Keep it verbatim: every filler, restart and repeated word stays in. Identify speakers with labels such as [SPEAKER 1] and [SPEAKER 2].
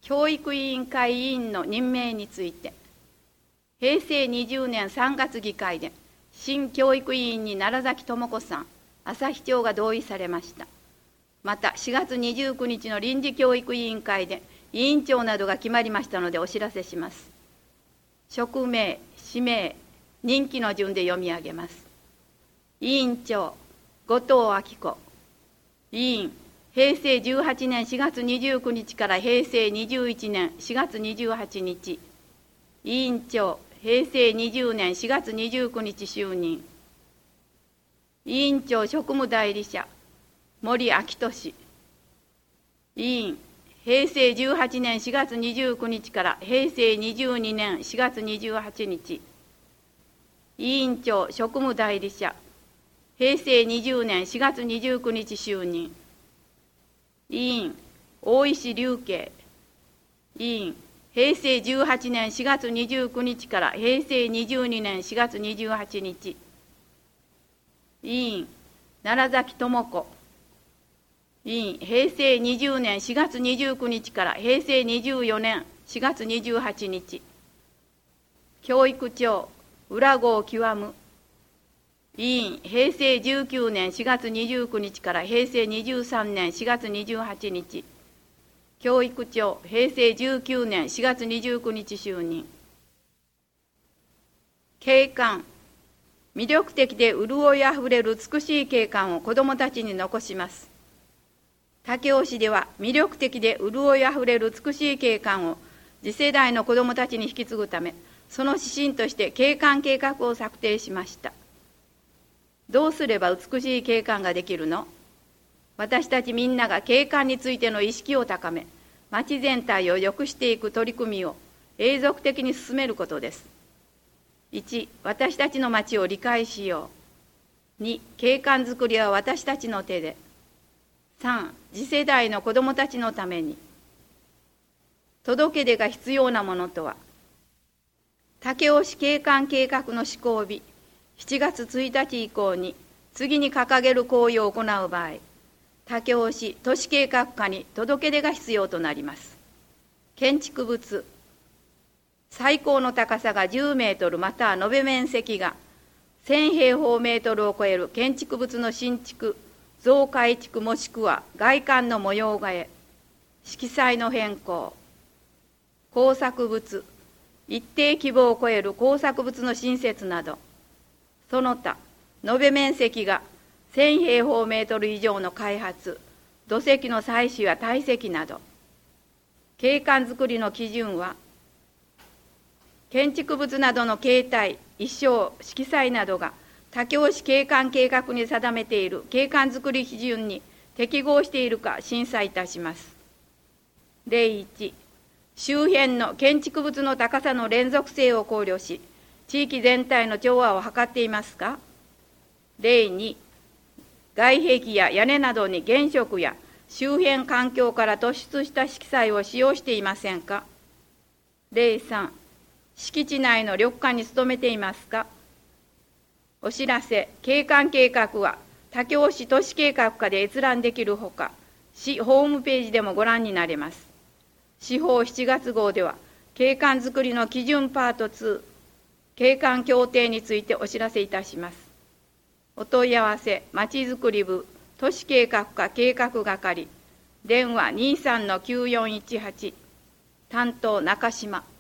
[SPEAKER 1] 教育委員会委員の任命について、へいせいにじゅうねんさんがつ議会で新教育委員に楢崎智子さん、旭町が同意されました。またしがつにじゅうくにちの臨時教育委員会で委員長などが決まりましたのでお知らせします。職名、氏名、任期の順で読み上げます。委員長、後藤明子。委員、へいせいじゅうはちねんしがつにじゅうくにちからへいせいにじゅういちねんしがつにじゅうはちにち。委員長、へいせいにじゅうねんしがつにじゅうくにち就任。委員長職務代理者、森明俊。委員、へいせいじゅうはちねんしがつにじゅうくにちからへいせいにじゅうにねんしがつにじゅうはちにち。委員長職務代理者、へいせいにじゅうねんしがつにじゅうくにち就任。委員、大石隆慶。委員、へいせいじゅうはちねんしがつにじゅうくにちからへいせいにじゅうにねんしがつにじゅうはちにち。委員、楢崎智子。委員、へいせいにじゅうねんしがつにじゅうくにちからへいせいにじゅうよねんしがつにじゅうはちにち。教育長、浦郷極。委員、へいせいじゅうきゅうねんしがつにじゅうくにちからへいせいにじゅうさんねんしがつにじゅうはちにち。教育長、へいせいじゅうきゅうねんしがつにじゅうくにち就任。景観、魅力的で潤いあふれる美しい景観を子どもたちに残します。武雄市では魅力的で潤いあふれる美しい景観を次世代の子どもたちに引き継ぐため、その指針として景観計画を策定しました。どうすれば美しい景観ができるの？私たちみんなが景観についての意識を高め、町全体を良くしていく取り組みを永続的に進めることです。いち、私たちの町を理解しよう。に、景観づくりは私たちの手で。さん、次世代の子どもたちのために。届け出が必要なものとは、武雄市景観計画の施行日、しちがつついたち以降に次に掲げる行為を行う場合、武雄市都市計画課に届け出が必要となります。建築物、最高の高さがじゅうメートルまたは延べ面積がせんへいほうメートルを超える建築物の新築、増改築もしくは外観の模様替え、色彩の変更、工作物、一定規模を超える工作物の新設など、その他、延べ面積がせんへいほうメートル以上の開発、土石の採取や堆積など、景観づくりの基準は、建築物などの形態、意匠、色彩などが武雄市景観計画に定めている景観づくり基準に適合しているか審査いたします。例いち、周辺の建築物の高さの連続性を考慮し、地域全体の調和を図っていますか？例に、外壁や屋根などに原色や周辺環境から突出した色彩を使用していませんか？例さん、敷地内の旅館に勤めていますか？お知らせ、景観計画は武雄市都市計画課で閲覧できるほか、市ホームページでもご覧になれます。市法しちがつごうでは、景観づくりの基準パートツー、景観協定についてお知らせいたします。お問い合わせ、まちづくり部、都市計画課計画係、電話 にじゅうさんのきゅうよんいちはち、担当中島。